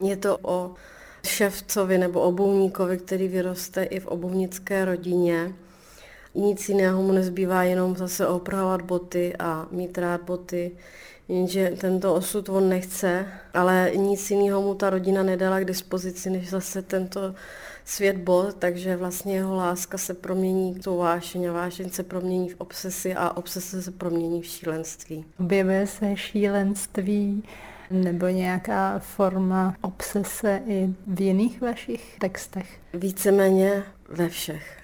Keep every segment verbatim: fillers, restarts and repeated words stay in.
Je to o ševcovi nebo obuvníkovi, který vyroste i v obuvnické rodině. Nic jiného mu nezbývá, jenom zase opravovat boty a mít rád boty. Jenže tento osud on nechce, ale nic jiného mu ta rodina nedala k dispozici, než zase tento svět bot, takže vlastně jeho láska se promění v tou vášeň a vášeň se promění v obsesi a obsese se promění v šílenství. Objevuje se šílenství nebo nějaká forma obsese i v jiných vašich textech? Víceméně ve všech.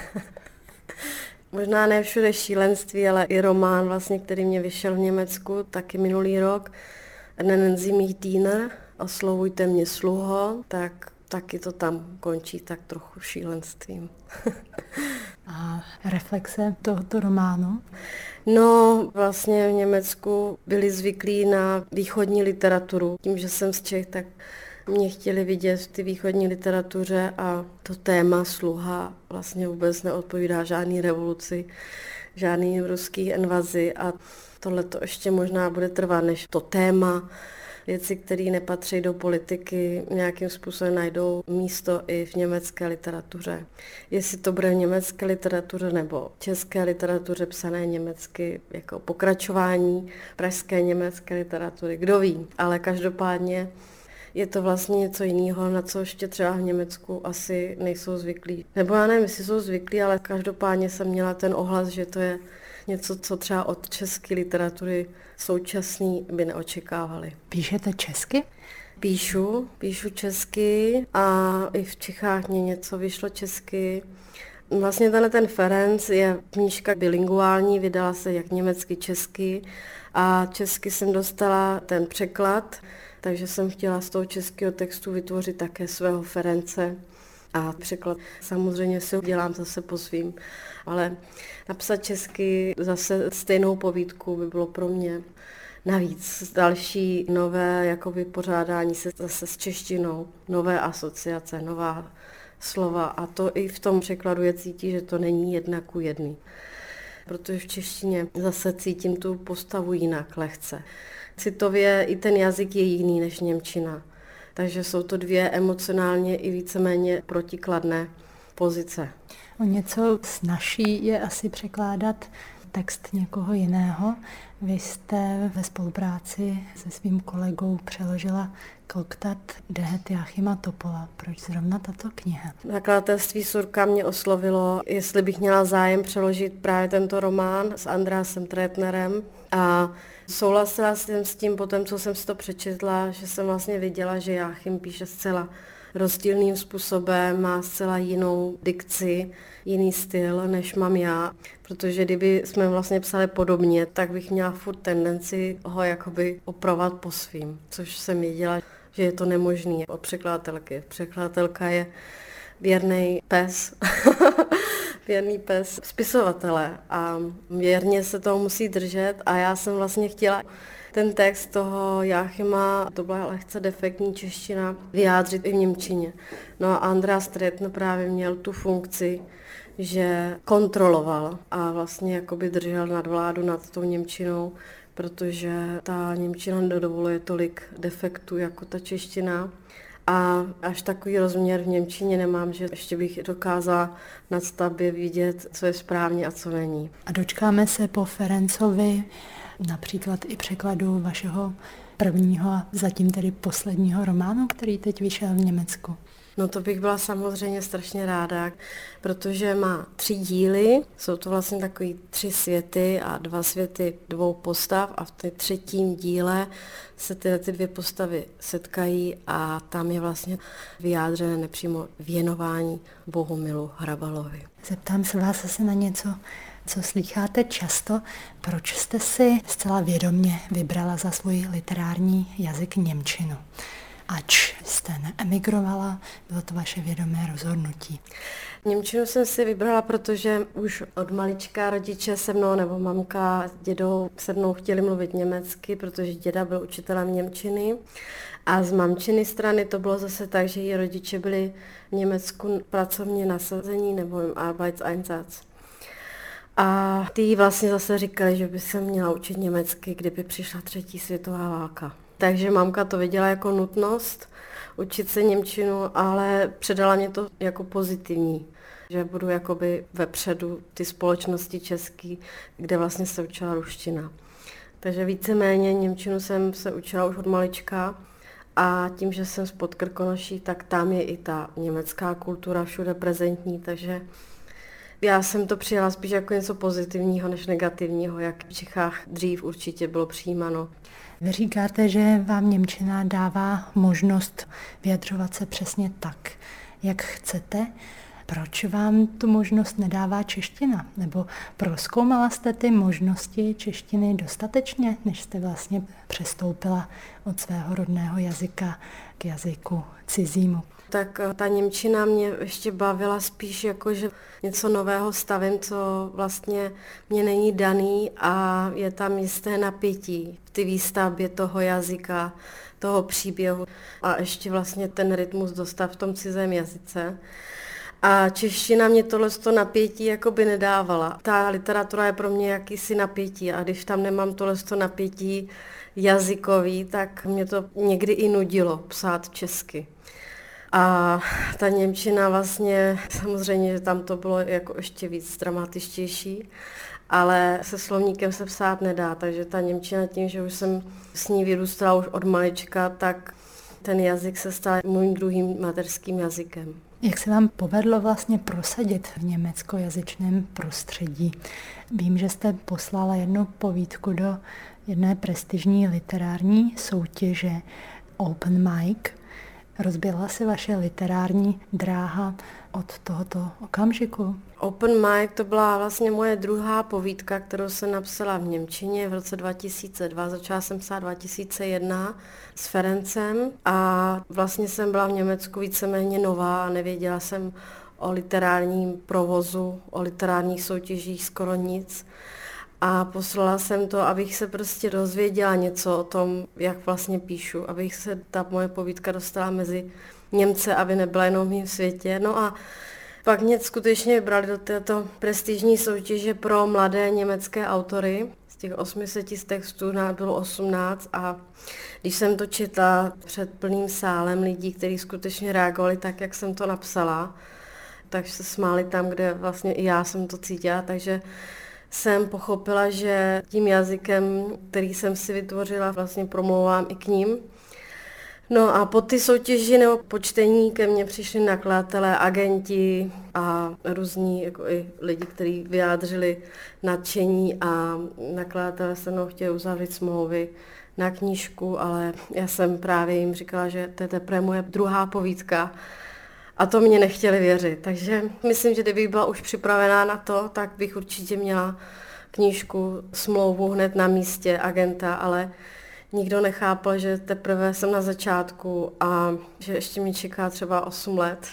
Možná ne všude šílenství, ale i román, vlastně, který mě vyšel v Německu taky minulý rok, Nennen Sie mich Diener, oslovujte mě sluho, tak taky to tam končí tak trochu šílenstvím. A reflexe tohoto románu? No, vlastně v Německu byli zvyklí na východní literaturu. Tím, že jsem z Čech, tak mě chtěli vidět v ty východní literatuře a to téma sluha vlastně vůbec neodpovídá žádný revoluci, žádný ruský invazi a tohle to ještě možná bude trvat, než to téma, věci, které nepatří do politiky, nějakým způsobem najdou místo i v německé literatuře. Jestli to bude v německé literatuře nebo české literatuře psané německy jako pokračování pražské německé literatury, kdo ví, ale každopádně je to vlastně něco jiného, na co ještě třeba v Německu asi nejsou zvyklí. Nebo já nevím, jestli jsou zvyklí, ale každopádně jsem měla ten ohlas, že to je něco, co třeba od české literatury současný by neočekávali. Píšete česky? Píšu, píšu česky a i v Čechách mě něco vyšlo česky. Vlastně tenhle ten Ferenc je knížka bilinguální, vydala se jak německy, česky a česky jsem dostala ten překlad, takže jsem chtěla z toho českého textu vytvořit také svého Ference a překlad samozřejmě si dělám zase po svým, ale napsat česky zase stejnou povídku by bylo pro mě navíc další nové jako vypořádání se zase s češtinou, nové asociace, nová slova a to i v tom překladu je cítí, že to není jedna ku jedný. Protože v češtině zase cítím tu postavu jinak lehce. Citově i ten jazyk je jiný než němčina. Takže jsou to dvě emocionálně i víceméně protikladné pozice. O něco snazší je asi překládat text někoho jiného. Vy jste ve spolupráci se svým kolegou přeložila Koktat Dehet Jáchyma Topola. Proč zrovna tato kniha? Nakladatelství Surka mě oslovilo, jestli bych měla zájem přeložit právě tento román s Andrásem Tretnerem a souhlasila jsem s tím potom, co jsem si to přečetla, že jsem vlastně viděla, že Jáchym píše zcela rozdílným způsobem, má zcela jinou dikci, jiný styl, než mám já, protože kdyby jsme vlastně psali podobně, tak bych měla furt tendenci ho jakoby opravovat po svým, což jsem věděla, že je to nemožný od překladatelky. Překladatelka je věrný pes, věrný pes spisovatele a věrně se toho musí držet a já jsem vlastně chtěla ten text toho Jáchyma, to byla lehce defektní čeština, vyjádřit i v němčině. No a András Tretner právě měl tu funkci, že kontroloval a vlastně jakoby držel nadvládu nad tou němčinou, protože ta němčina nedovoluje tolik defektů jako ta čeština. A až takový rozměr v němčině nemám, že ještě bych dokázala na stavbě vidět, co je správně a co není. A dočkáme se po Ferencovi například i překladu vašeho prvního a zatím tedy posledního románu, který teď vyšel v Německu? No to bych byla samozřejmě strašně ráda, protože má tři díly, jsou to vlastně takový tři světy a dva světy dvou postav a v té třetím díle se tyhle ty dvě postavy setkají a tam je vlastně vyjádřené nepřímo věnování Bohumilu Hrabalovi. Zeptám se vás asi na něco, co slýcháte často. Proč jste si zcela vědomě vybrala za svůj literární jazyk němčinu? Ač jste neemigrovala, bylo to vaše vědomé rozhodnutí. Němčinu jsem si vybrala, protože už od malička rodiče se mnou, nebo mamka s dědou se mnou chtěli mluvit německy, protože děda byl učitelem němčiny. A z mamčiny strany to bylo zase tak, že její rodiče byli v Německu pracovně nasazení nebo Arbeitseinsatz. A ty vlastně zase říkali, že by se měla učit německy, kdyby přišla třetí světová válka. Takže mamka to viděla jako nutnost učit se němčinu, ale předala mě to jako pozitivní, že budu jakoby vepředu ty společnosti český, kde vlastně se učila ruština. Takže víceméně němčinu jsem se učila už od malička a tím, že jsem z Podkrkonoší, tak tam je i ta německá kultura všude prezentní, takže já jsem to přijala spíš jako něco pozitivního než negativního, jak v Čechách dřív určitě bylo přijímáno. Vy říkáte, že vám němčina dává možnost vyjadřovat se přesně tak, jak chcete. Proč vám tu možnost nedává čeština? Nebo prozkoumala jste ty možnosti češtiny dostatečně, než jste vlastně přestoupila od svého rodného jazyka k jazyku cizímu? Tak ta němčina mě ještě bavila spíš jako, že něco nového stavím, co vlastně mě není daný a je tam jisté napětí v té výstavbě toho jazyka, toho příběhu a ještě vlastně ten rytmus dostat v tom cizím jazyce. A čeština mě tohleto napětí jakoby nedávala. Ta literatura je pro mě jakýsi napětí a když tam nemám tohleto napětí jazykový, tak mě to někdy i nudilo psát česky. A ta němčina vlastně, samozřejmě, že tam to bylo jako ještě víc dramatičtější, ale se slovníkem se psát nedá, takže ta němčina tím, že už jsem s ní vyrůstala už od malička, tak ten jazyk se stal mým druhým mateřským jazykem. Jak se vám povedlo vlastně prosadit v německojazyčném prostředí? Vím, že jste poslala jednu povídku do jedné prestižní literární soutěže Open Mic. Rozběhla se vaše literární dráha od tohoto okamžiku? Open Mic to byla vlastně moje druhá povídka, kterou jsem napsala v němčině v roce dva tisíce dva. Začala jsem psát dva tisíce jedna s Ferencem a vlastně jsem byla v Německu víceméně nová a nevěděla jsem o literárním provozu, o literárních soutěžích skoro nic. A poslala jsem to, abych se prostě dozvěděla něco o tom, jak vlastně píšu, abych se ta moje povídka dostala mezi Němce, aby nebyla jenom v mém světě. No a pak mě skutečně vybrali do této prestižní soutěže pro mladé německé autory. Z těch osmi set textů bylo osmnáct a když jsem to četla před plným sálem lidí, kteří skutečně reagovali tak, jak jsem to napsala, takže se smáli tam, kde vlastně i já jsem to cítila, takže jsem pochopila, že tím jazykem, který jsem si vytvořila, vlastně promlouvám i k ním. No a po ty soutěži nebo po čtení ke mně přišli nakladatelé, agenti a různí jako i lidi, kteří vyjádřili nadšení a nakladatelé se mnou chtěli uzavřít smlouvy na knížku, ale já jsem právě jim říkala, že to je teprve moje druhá povídka a to mě nechtěli věřit. Takže myslím, že kdybych byla už připravená na to, tak bych určitě měla knížku, smlouvu hned na místě agenta, ale nikdo nechápal, že teprve jsem na začátku a že ještě mě čeká třeba osm let,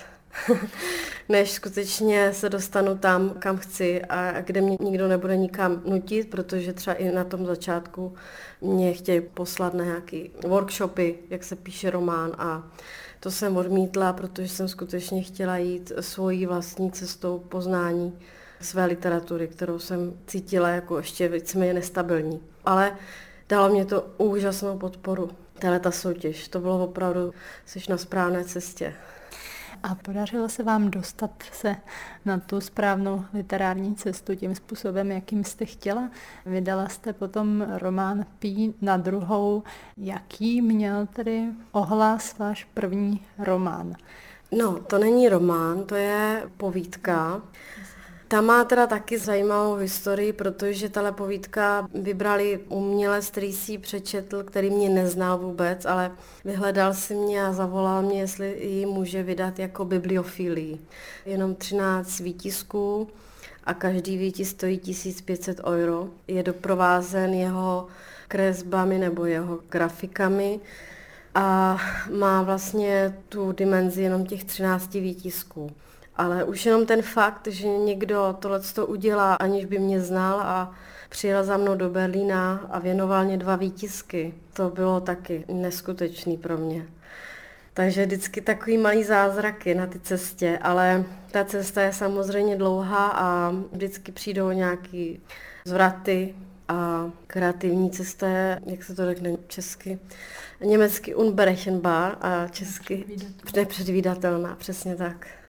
než skutečně se dostanu tam, kam chci a kde mě nikdo nebude nikam nutit, protože třeba i na tom začátku mě chtějí poslat na nějaké workshopy, jak se píše román a to jsem odmítla, protože jsem skutečně chtěla jít svojí vlastní cestou poznání své literatury, kterou jsem cítila jako ještě víceméně nestabilní. Ale dalo mě to úžasnou podporu, tato soutěž. To bylo opravdu, jsi na správné cestě. A podařilo se vám dostat se na tu správnou literární cestu tím způsobem, jakým jste chtěla? Vydala jste potom román Pí na druhou. Jaký měl tedy ohlas váš první román? No, to není román, to je povídka. Ta má teda taky zajímavou historii, protože tahle povídka vybrali umělec, který si ji přečetl, který mě neznal vůbec, ale vyhledal si mě a zavolal mě, jestli ji může vydat jako bibliofilii. Jenom třináct výtisků a každý výtisk stojí tisíc pět set euro. Je doprovázen jeho kresbami nebo jeho grafikami a má vlastně tu dimenzi jenom těch třinácti výtisků. Ale už jenom ten fakt, že někdo tohleto udělá, aniž by mě znal a přijel za mnou do Berlína a věnoval mě dva výtisky, to bylo taky neskutečný pro mě. Takže vždycky takový malý zázraky na ty cestě, ale ta cesta je samozřejmě dlouhá a vždycky přijdou nějaký zvraty a kreativní cesta je, jak se to řekne česky, německy unberechenbar a česky nepředvídatelná, přesně tak.